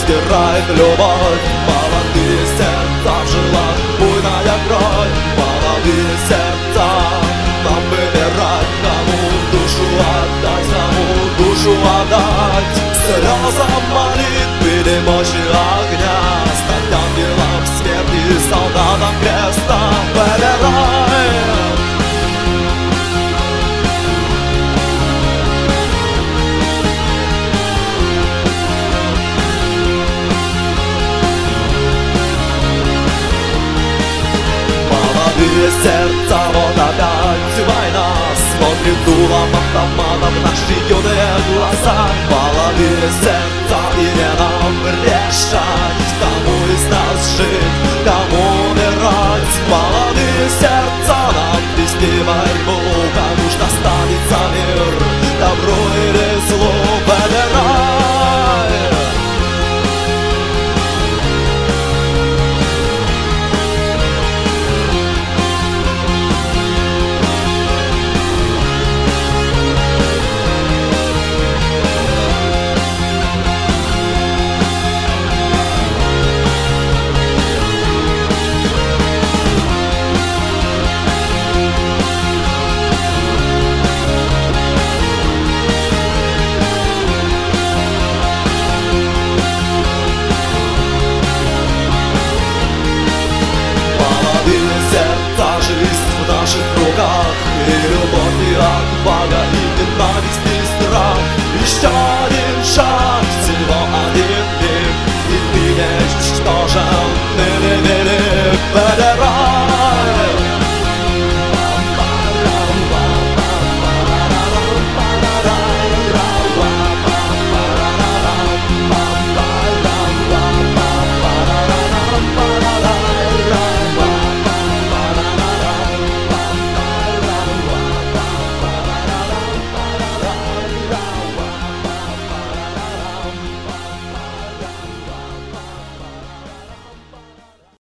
раздирает любовь. Молодые сердца жила буйная кровь. Молодые сердца нам выбирать, кому душу отдать, кому душу отдать. Слезам молитвы мощи огня, стать ангелом смерти, солдатом креста. Выбирай. Молодые сердца, вот опять война, смотрит дулом автоматом в наши юные глаза. Молодые сердца, и не нам решать, кому из нас жить, кому умирать. Молодые сердца, нам вести борьбу, кому ж достанется мир, добру или злу. Выбирай. Жизнь в наших руках, и любовь